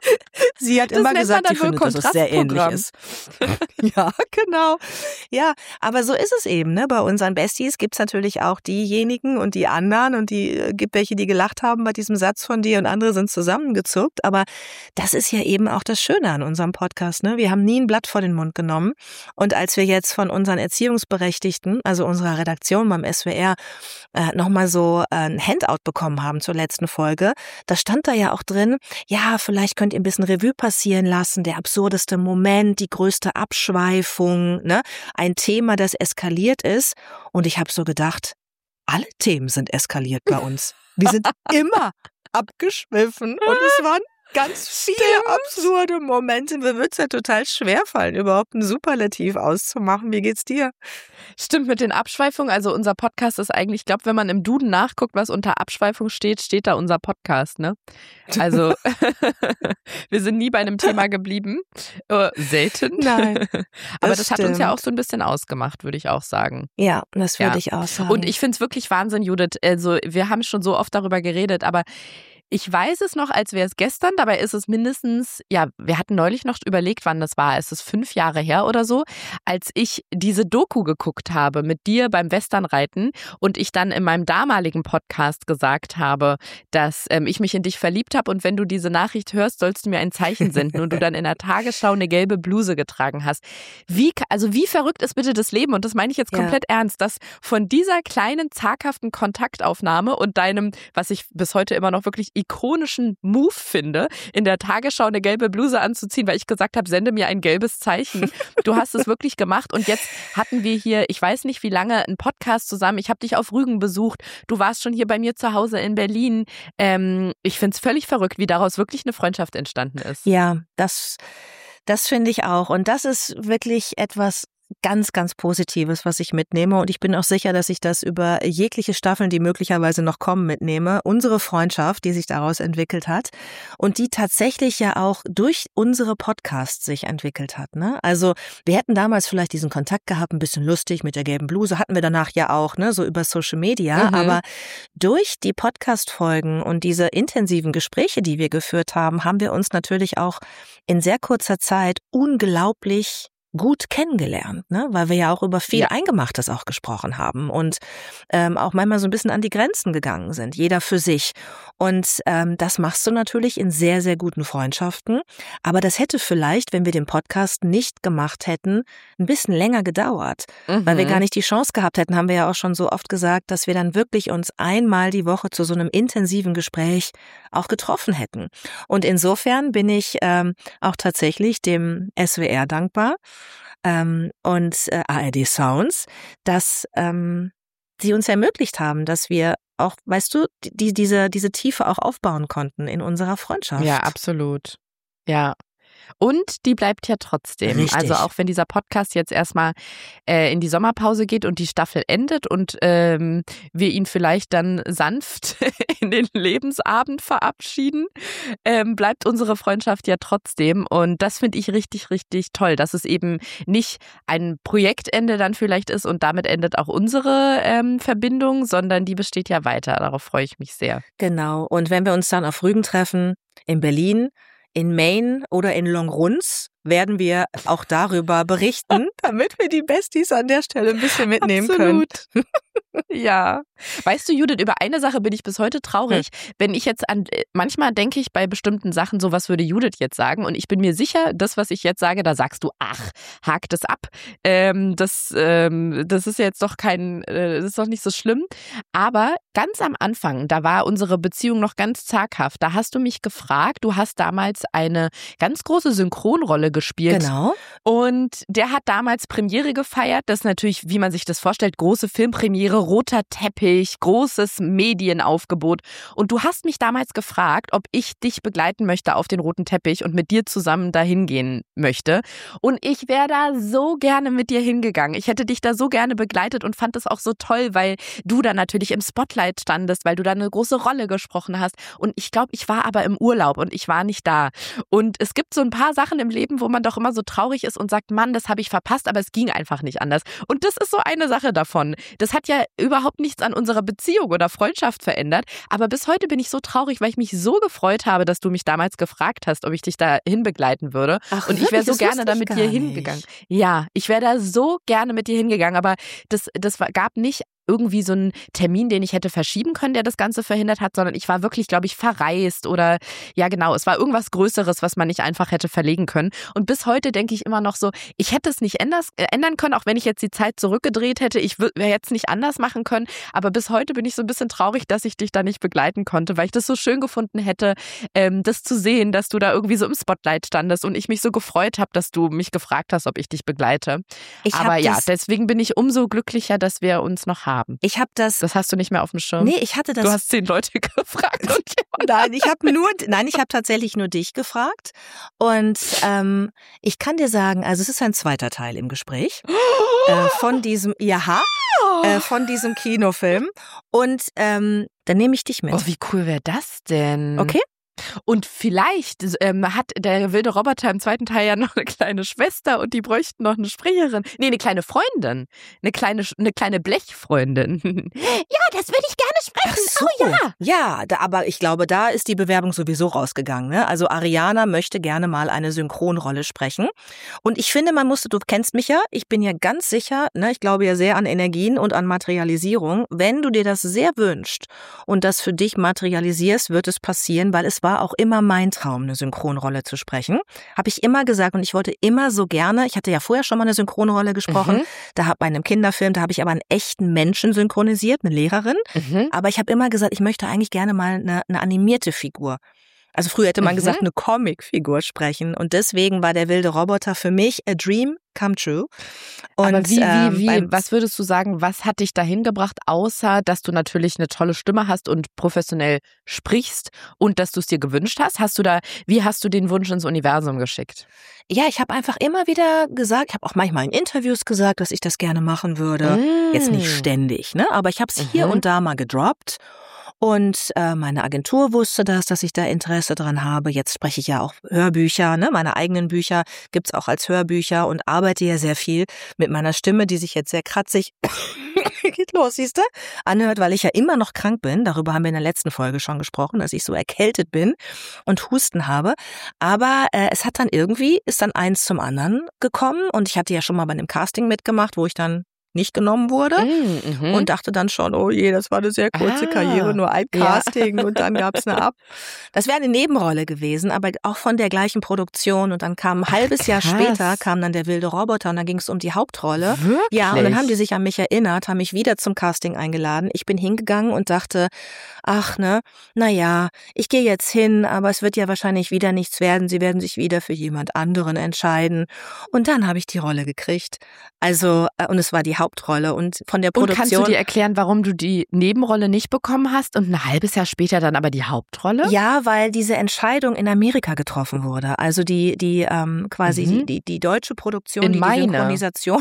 Sie hat
Das
immer
nennt
gesagt,
man
sie
dann wohl
findet, dass es sehr ähnlich
Kontrastprogramm.
ist. Ja, genau. Ja, aber so ist es eben. Ne? Bei unseren Besties gibt's natürlich auch diejenigen und die anderen und die äh, gibt welche, die gelacht haben bei diesem Satz von dir und andere sind zusammengezuckt. Aber das ist ja eben auch das Schöne an unserem Podcast. Ne? Wir haben nie ein Blatt vor den Mund genommen. Und als wir jetzt von unseren Erziehungsberechtigten, also unserer Redaktion beim S W R, äh, nochmal so äh, ein Handout bekommen haben zur letzten Folge, da stand da ja auch drin, ja, vielleicht könnt ihr ein bisschen Revue passieren lassen, der absurdeste Moment, die größte Abschweifung, ne? Ein Thema, das eskaliert ist. Und ich habe so gedacht, alle Themen sind eskaliert bei uns. Wir sind immer abgeschwiffen und es waren ganz viele
Stimmt.
absurde Momente. Mir wird es ja total schwerfallen, überhaupt ein Superlativ auszumachen. Wie geht's dir?
Stimmt mit den Abschweifungen. Also unser Podcast ist eigentlich, ich glaube, wenn man im Duden nachguckt, was unter Abschweifung steht, steht da unser Podcast, ne? Also wir sind nie bei einem Thema geblieben. Äh, selten.
Nein.
Aber
das
das hat uns ja
stimmt.
auch so ein bisschen ausgemacht, würde ich auch sagen.
Ja, das würde
Ja.
ich auch sagen.
Und ich finde es wirklich Wahnsinn, Judith. Also wir haben schon so oft darüber geredet, aber ich weiß es noch, als wäre es gestern. Dabei ist es mindestens, ja, wir hatten neulich noch überlegt, wann das war. Es ist fünf Jahre her oder so, als ich diese Doku geguckt habe mit dir beim Westernreiten und ich dann in meinem damaligen Podcast gesagt habe, dass ähm, ich mich in dich verliebt habe und wenn du diese Nachricht hörst, sollst du mir ein Zeichen senden und du dann in der Tagesschau eine gelbe Bluse getragen hast. Wie, also wie verrückt ist bitte das Leben? Und das meine ich jetzt
Ja.
komplett ernst, dass von dieser kleinen, zaghaften Kontaktaufnahme und deinem, was ich bis heute immer noch wirklich ikonischen Move finde, in der Tagesschau eine gelbe Bluse anzuziehen, weil ich gesagt habe, sende mir ein gelbes Zeichen. Du hast es wirklich gemacht und jetzt hatten wir hier, ich weiß nicht wie lange, einen Podcast zusammen. Ich habe dich auf Rügen besucht. Du warst schon hier bei mir zu Hause in Berlin. Ähm, ich finde es völlig verrückt, wie daraus wirklich eine Freundschaft entstanden ist.
Ja, das, das finde ich auch. Und das ist wirklich etwas ganz, ganz Positives, was ich mitnehme. Und ich bin auch sicher, dass ich das über jegliche Staffeln, die möglicherweise noch kommen, mitnehme. Unsere Freundschaft, die sich daraus entwickelt hat und die tatsächlich ja auch durch unsere Podcasts sich entwickelt hat. Ne? Also wir hätten damals vielleicht diesen Kontakt gehabt, ein bisschen lustig mit der gelben Bluse, hatten wir danach ja auch, ne, so über Social Media.
Mhm.
Aber durch die Podcast-Folgen und diese intensiven Gespräche, die wir geführt haben, haben wir uns natürlich auch in sehr kurzer Zeit unglaublich gut kennengelernt, ne? Weil wir ja auch über viel
Ja.
Eingemachtes auch gesprochen haben und ähm, auch manchmal so ein bisschen an die Grenzen gegangen sind, jeder für sich. Und ähm, das machst du natürlich in sehr, sehr guten Freundschaften. Aber das hätte vielleicht, wenn wir den Podcast nicht gemacht hätten, ein bisschen länger gedauert,
Mhm.
weil wir gar nicht die Chance gehabt hätten, haben wir ja auch schon so oft gesagt, dass wir dann wirklich uns einmal die Woche zu so einem intensiven Gespräch auch getroffen hätten. Und insofern bin ich ähm, auch tatsächlich dem S W R dankbar ähm, und äh, A R D Sounds, dass ähm, sie uns ermöglicht haben, dass wir auch, weißt du, die, diese, diese Tiefe auch aufbauen konnten in unserer Freundschaft.
Ja, absolut. Ja. Und die bleibt ja trotzdem.
Richtig.
Also auch wenn dieser Podcast jetzt erstmal äh, in die Sommerpause geht und die Staffel endet und ähm, wir ihn vielleicht dann sanft in den Lebensabend verabschieden, ähm, bleibt unsere Freundschaft ja trotzdem. Und das finde ich richtig, richtig toll, dass es eben nicht ein Projektende dann vielleicht ist und damit endet auch unsere ähm, Verbindung, sondern die besteht ja weiter. Darauf freue ich mich sehr.
Genau. Und wenn wir uns dann auf Rügen treffen, in Berlin, in Maine oder in Longrunz, werden wir auch darüber berichten, damit wir die Besties an der Stelle ein bisschen mitnehmen
Absolut.
können.
Ja. Weißt du, Judith, über eine Sache bin ich bis heute traurig. Hm. Wenn ich jetzt an, manchmal denke ich bei bestimmten Sachen, so was würde Judith jetzt sagen und ich bin mir sicher, das, was ich jetzt sage, da sagst du, ach, hakt es ab. Ähm, das, ähm, das ist jetzt doch kein, äh, das ist doch nicht so schlimm. Aber ganz am Anfang, da war unsere Beziehung noch ganz zaghaft. Da hast du mich gefragt, du hast damals eine ganz große Synchronrolle gespielt.
Genau.
Und der hat damals Premiere gefeiert. Das ist natürlich, wie man sich das vorstellt, große Filmpremiere, roter Teppich, großes Medienaufgebot. Und du hast mich damals gefragt, ob ich dich begleiten möchte auf den roten Teppich und mit dir zusammen dahin gehen möchte. Und ich wäre da so gerne mit dir hingegangen. Ich hätte dich da so gerne begleitet und fand es auch so toll, weil du da natürlich im Spotlight standest, weil du da eine große Rolle gesprochen hast. Und ich glaube, ich war aber im Urlaub und ich war nicht da. Und es gibt so ein paar Sachen im Leben, Leben, wo man doch immer so traurig ist und sagt, Mann, das habe ich verpasst, aber es ging einfach nicht anders. Und das ist so eine Sache davon. Das hat ja überhaupt nichts an unserer Beziehung oder Freundschaft verändert. Aber bis heute bin ich so traurig, weil ich mich so gefreut habe, dass du mich damals gefragt hast, ob ich dich dahin begleiten würde.
Ach,
und ich wäre so
das
gerne
wusste
da
ich
mit
gar
dir
nicht.
hingegangen. Ja, ich wäre da so gerne mit dir hingegangen, aber das, das war- gab nicht irgendwie so einen Termin, den ich hätte verschieben können, der das Ganze verhindert hat, sondern ich war wirklich, glaube ich, verreist oder ja genau, es war irgendwas Größeres, was man nicht einfach hätte verlegen können. Und bis heute denke ich immer noch so, ich hätte es nicht änders, äh, ändern können, auch wenn ich jetzt die Zeit zurückgedreht hätte, ich wäre jetzt nicht anders machen können, aber bis heute bin ich so ein bisschen traurig, dass ich dich da nicht begleiten konnte, weil ich das so schön gefunden hätte, ähm, das zu sehen, dass du da irgendwie so im Spotlight standest und ich mich so gefreut habe, dass du mich gefragt hast, ob ich dich begleite.
Ich hab
aber ja,
das-
deswegen bin ich umso glücklicher, dass wir uns noch haben.
Ich habe das.
Das hast du nicht mehr auf dem Schirm.
Nee, ich hatte das.
Du hast zehn Leute gefragt. Und
Nein, ich habe nur, nein, ich habe tatsächlich nur dich gefragt. Und ähm, ich kann dir sagen, also es ist ein zweiter Teil im Gespräch äh, von diesem, ja, äh, von diesem Kinofilm. Und ähm, dann nehme ich dich mit.
oh, wie cool wäre das denn?
Okay?
Und vielleicht ähm, hat der wilde Roboter im zweiten Teil ja noch eine kleine Schwester und die bräuchten noch eine Sprecherin. Nee, eine kleine Freundin. Eine kleine, eine kleine Blechfreundin. Ja, das würde ich gerne sprechen.
Ach so.
Oh ja.
Ja, da, aber ich glaube, da ist die Bewerbung sowieso rausgegangen. Ne? Also Ariana möchte gerne mal eine Synchronrolle sprechen. Und ich finde, man musste, du kennst mich ja, ich bin ja ganz sicher, ne, ich glaube ja sehr an Energien und an Materialisierung. Wenn du dir das sehr wünschst und das für dich materialisierst, wird es passieren, weil es war auch immer mein Traum, eine Synchronrolle zu sprechen. Habe ich immer gesagt und ich wollte immer so gerne, ich hatte ja vorher schon mal eine Synchronrolle gesprochen,
Mhm.
da hab, bei einem Kinderfilm, da habe ich aber einen echten Menschen synchronisiert, eine Lehrerin.
Mhm.
Aber ich habe immer gesagt, ich möchte eigentlich gerne mal eine, eine animierte Figur. Also früher hätte man
Mhm.
gesagt, eine Comicfigur sprechen. Und deswegen war der wilde Roboter für mich a dream come true. Und,
Aber wie,
ähm,
wie, wie,
beim-
was würdest du sagen, was hat dich dahin gebracht, außer dass du natürlich eine tolle Stimme hast und professionell sprichst und dass du es dir gewünscht hast? Hast du da, wie hast du den Wunsch ins Universum geschickt?
Ja, ich habe einfach immer wieder gesagt, ich habe auch manchmal in Interviews gesagt, dass ich das gerne machen würde. Jetzt nicht ständig, ne? Aber ich habe es hier
Mhm.
und da mal gedroppt. Und äh, meine Agentur wusste das, dass ich da Interesse dran habe. Jetzt spreche ich ja auch Hörbücher, ne? Meine eigenen Bücher gibt's auch als Hörbücher und arbeite ja sehr viel mit meiner Stimme, die sich jetzt sehr kratzig geht los, siehste, anhört, weil ich ja immer noch krank bin. Darüber haben wir in der letzten Folge schon gesprochen, dass ich so erkältet bin und Husten habe. Aber äh, es hat dann irgendwie, ist dann eins zum anderen gekommen und ich hatte ja schon mal bei einem Casting mitgemacht, wo ich dann nicht genommen wurde.
Mhm.
Und dachte dann schon, oh je, das war eine sehr kurze
Ah,
Karriere, nur ein
ja.
Casting und dann gab's eine Ab. Das wäre eine Nebenrolle gewesen, aber auch von der gleichen Produktion. Und dann kam ein halbes Jahr
krass.
später, kam dann der wilde Roboter und dann ging es um die Hauptrolle.
Wirklich?
Ja, und dann haben die sich an mich erinnert, haben mich wieder zum Casting eingeladen. Ich bin hingegangen und dachte, ach ne, na ja, ich gehe jetzt hin, aber es wird ja wahrscheinlich wieder nichts werden. Sie werden sich wieder für jemand anderen entscheiden. Und dann habe ich die Rolle gekriegt. Also, äh, und es war die Hauptrolle und von der
Und
Produktion.
kannst du dir erklären, warum du die Nebenrolle nicht bekommen hast und ein halbes Jahr später dann aber die Hauptrolle?
Ja, weil diese Entscheidung in Amerika getroffen wurde. Also die, die ähm, quasi
Mhm.
die, die, die deutsche Produktion,
In
die
meine.
die Synchronisation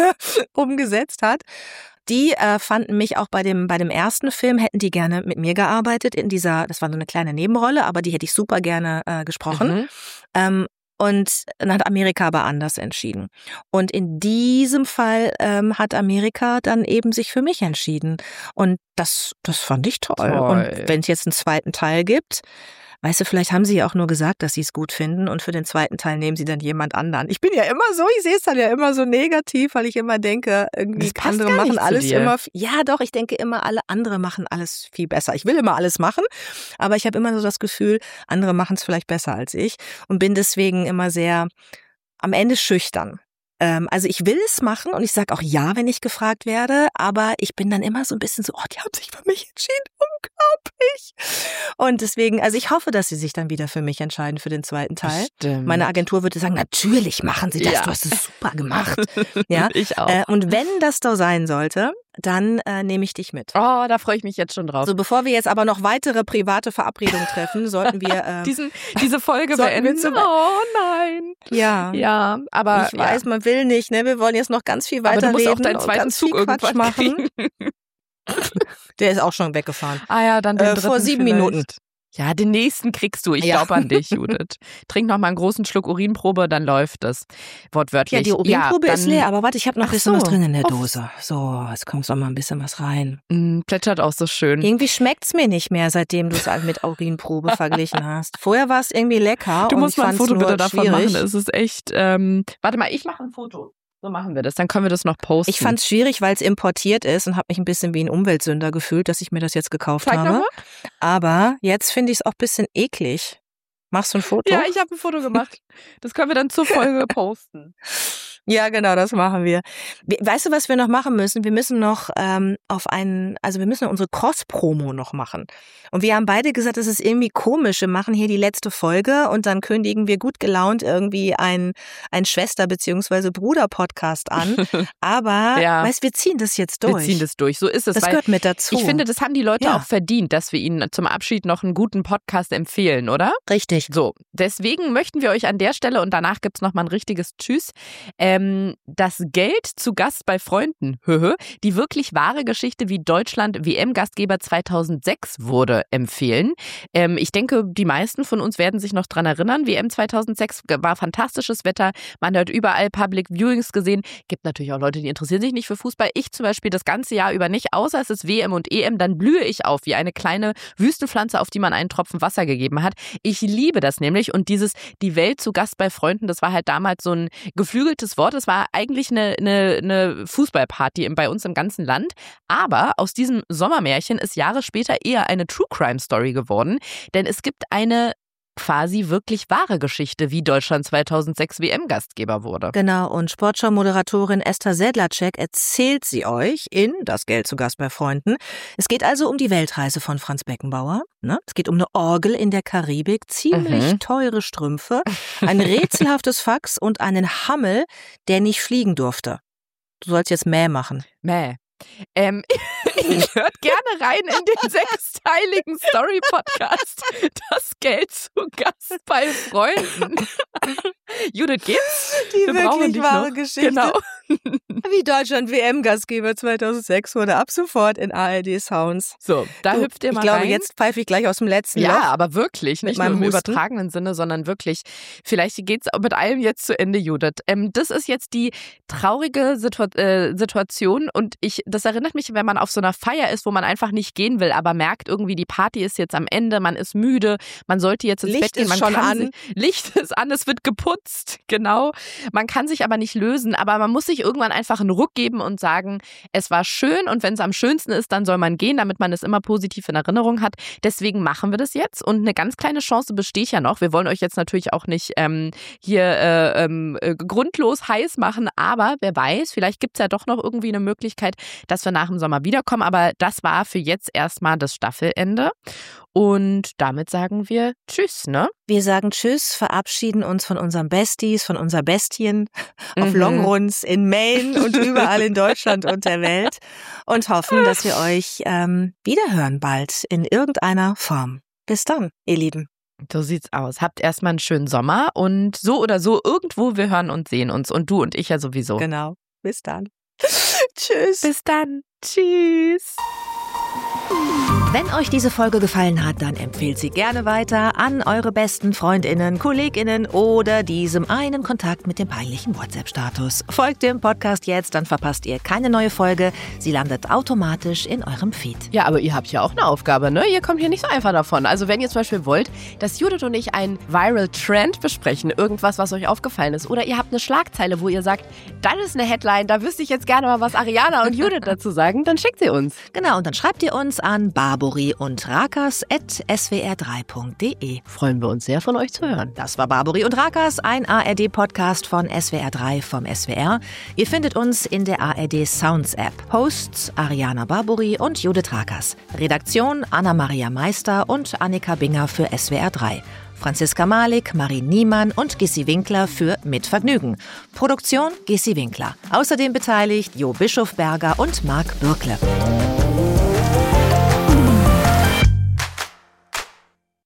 umgesetzt hat. Die äh, fanden mich auch bei dem bei dem ersten Film, hätten die gerne mit mir gearbeitet in dieser, das war so eine kleine Nebenrolle, aber die hätte ich super gerne äh, gesprochen.
Mhm.
Ähm, und dann hat Amerika aber anders entschieden. Und in diesem Fall ähm, hat Amerika dann eben sich für mich entschieden. Und das, das fand ich toll.
Toll.
Und wenn es jetzt einen zweiten Teil gibt, weißt du, vielleicht haben sie ja auch nur gesagt, dass sie es gut finden und für den zweiten Teil nehmen sie dann jemand anderen. Ich bin ja immer so, ich sehe es dann ja immer so negativ, weil ich immer denke, irgendwie
Das passt
andere
gar
machen
nicht zu
alles
dir.
immer, ja doch, ich denke immer, alle andere machen alles viel besser. Ich will immer alles machen, aber ich habe immer so das Gefühl, andere machen es vielleicht besser als ich und bin deswegen immer sehr am Ende schüchtern. Ähm, also ich will es machen und ich sage auch ja, wenn ich gefragt werde, aber ich bin dann immer so ein bisschen so, oh, die haben sich für mich entschieden, unglaublich. Und deswegen, also ich hoffe, dass sie sich dann wieder für mich entscheiden für den zweiten Teil.
Stimmt.
Meine Agentur würde sagen, natürlich machen sie das,
Ja.
du hast es super gemacht. Ja?
Ich auch.
Äh, und wenn das so sein sollte, dann äh, nehme ich dich mit.
Oh, da freue ich mich jetzt schon drauf.
So, bevor wir jetzt aber noch weitere private Verabredungen treffen, sollten wir, äh,
Diesen, diese Folge
Sollten wir
beenden.
zum-
Oh nein.
ja,
Ja, aber
ich weiß, man will nicht, ne? Wir wollen jetzt noch ganz viel
ja. aber
weiter
du musst
reden
auch deinen
und
zweiten
ganz
Zug
viel Quatsch
irgendwann
machen.
kriegen.
Der ist auch schon weggefahren.
Ah ja, dann den
Äh,
dritten
vor sieben
vielleicht.
Minuten.
Ja, den nächsten kriegst du. Ich ja. glaube an dich, Judith. Trink noch mal einen großen Schluck Urinprobe, dann läuft es. Wortwörtlich.
Ja, die Urinprobe ja, ist leer, aber warte, ich habe noch ein bisschen
so.
was drin in der Dose. So, jetzt kommt noch mal ein bisschen was rein.
Mm, plätschert auch so schön.
Irgendwie schmeckt's mir nicht mehr, seitdem du es mit Urinprobe verglichen hast. Vorher war es irgendwie lecker.
Du
und
musst
ich
mal ein Foto bitte davon
schwierig.
machen. Es ist echt, ähm, warte mal, ich mache ein Foto. So machen wir das, dann können wir das noch posten.
Ich fand es schwierig, weil es importiert ist und habe mich ein bisschen wie ein Umweltsünder gefühlt, dass ich mir das jetzt gekauft
Zeig
habe.
noch mal.
Aber jetzt finde ich es auch ein bisschen eklig. Machst du ein Foto?
Ja, ich habe ein Foto gemacht. Das können wir dann zur Folge posten.
Ja, genau, das machen wir. Weißt du, was wir noch machen müssen? Wir müssen noch ähm, auf einen, also wir müssen unsere Cross-Promo noch machen. Und wir haben beide gesagt, es ist irgendwie komisch. Wir machen hier die letzte Folge und dann kündigen wir gut gelaunt irgendwie einen, einen Schwester- bzw. Bruder-Podcast an. Aber,
ja.
weißt, wir ziehen das jetzt durch.
Wir ziehen das durch, so ist es.
Das gehört mit dazu.
Ich finde, das haben die Leute
ja.
auch verdient, dass wir ihnen zum Abschied noch einen guten Podcast empfehlen, oder?
Richtig.
So, deswegen möchten wir euch an der Stelle, und danach gibt's noch mal ein richtiges Tschüss, ähm, das Geld zu Gast bei Freunden, die wirklich wahre Geschichte, wie Deutschland W M-Gastgeber zweitausendsechs wurde, empfehlen. Ähm, ich denke, die meisten von uns werden sich noch dran erinnern. W M zweitausendsechs war fantastisches Wetter. Man hat überall Public Viewings gesehen. Gibt natürlich auch Leute, die interessieren sich nicht für Fußball. Ich zum Beispiel das ganze Jahr über nicht, außer es ist W M und E M. Dann blühe ich auf wie eine kleine Wüstenpflanze, auf die man einen Tropfen Wasser gegeben hat. Ich liebe das nämlich. Und dieses die Welt zu Gast bei Freunden, das war halt damals so ein geflügeltes Wort. Es war eigentlich eine, eine, eine Fußballparty bei uns im ganzen Land. Aber aus diesem Sommermärchen ist Jahre später eher eine True-Crime-Story geworden. Denn es gibt eine quasi wirklich wahre Geschichte, wie Deutschland zweitausendsechs W M-Gastgeber wurde.
Genau, und Sportschau-Moderatorin Esther Sedlacek erzählt sie euch in Das Geld zu Gast bei Freunden. Es geht also um die Weltreise von Franz Beckenbauer. Ne? Es geht um eine Orgel in der Karibik, ziemlich mhm. teure Strümpfe, ein rätselhaftes Fax und einen Hammel, der nicht fliegen durfte. Du sollst jetzt Mäh machen.
Mäh. Ähm, hört gerne rein in den sechsteiligen Story-Podcast Das Geld zu Gast bei Freunden. Judith, geht's?
Die
Wir
wirklich wahre
noch.
Geschichte.
Genau.
Wie Deutschland W M-Gastgeber zweitausendsechs wurde ab sofort in A R D Sounds.
So, da
du,
hüpft ihr mal
Ich glaube,
rein.
jetzt pfeife ich gleich aus dem letzten
ja,
Loch.
Ja, aber wirklich. Nicht nur im
Husten.
übertragenen Sinne, sondern wirklich. Vielleicht geht's mit allem jetzt zu Ende, Judith. Ähm, das ist jetzt die traurige Situa- äh, Situation und ich, das erinnert mich, wenn man auf so einer Feier ist, wo man einfach nicht gehen will, aber merkt irgendwie, die Party ist jetzt am Ende, man ist müde, man sollte jetzt ins
Licht
Bett gehen. Man
ist schon
kann
an.
sich, Licht ist an, es wird geputzt, genau. Man kann sich aber nicht lösen, aber man muss sich irgendwann einfach einen Ruck geben und sagen, es war schön und wenn es am schönsten ist, dann soll man gehen, damit man es immer positiv in Erinnerung hat. Deswegen machen wir das jetzt und eine ganz kleine Chance besteht ja noch. Wir wollen euch jetzt natürlich auch nicht ähm, hier äh, ähm, äh, grundlos heiß machen, aber wer weiß, vielleicht gibt es ja doch noch irgendwie eine Möglichkeit, dass wir nach dem Sommer wiederkommen, aber das war für jetzt erstmal das Staffelende und damit sagen wir Tschüss, ne?
Wir sagen Tschüss, verabschieden uns von unseren Besties, von unserer Bestien auf
Mhm.
Longruns in Maine und überall in Deutschland und der Welt und hoffen, dass wir euch ähm, wiederhören bald in irgendeiner Form. Bis dann, ihr Lieben.
So sieht's aus. Habt erstmal einen schönen Sommer und so oder so irgendwo, wir hören und sehen uns und du und ich ja sowieso.
Genau. Bis dann. Tschüss.
Bis dann. Tschüss.
Wenn euch diese Folge gefallen hat, dann empfehlt sie gerne weiter an eure besten FreundInnen, KollegInnen oder diesem einen Kontakt mit dem peinlichen WhatsApp-Status. Folgt dem Podcast jetzt, dann verpasst ihr keine neue Folge. Sie landet automatisch in eurem Feed.
Ja, aber ihr habt ja auch eine Aufgabe, ne? Ihr kommt hier nicht so einfach davon. Also wenn ihr zum Beispiel wollt, dass Judith und ich einen Viral Trend besprechen, irgendwas, was euch aufgefallen ist, oder ihr habt eine Schlagzeile, wo ihr sagt, das ist eine Headline, da wüsste ich jetzt gerne mal, was Ariana und Judith dazu sagen, dann schickt sie uns.
Genau, und dann schreibt ihr uns an Barbori und Rakas at s w r drei punkt d e.
Freuen wir uns sehr, von euch zu hören.
Das war Barbori und Rakas, ein A R D-Podcast von S W R drei vom S W R. Ihr findet uns in der A R D Sounds App. Hosts Ariana Barbori und Judith Rakas. Redaktion Anna-Maria Meister und Annika Binger für S W R drei. Franziska Malik, Marie Niemann und Gissi Winkler für Mit Vergnügen. Produktion Gissi Winkler. Außerdem beteiligt Jo Bischofberger und Marc Bürkle.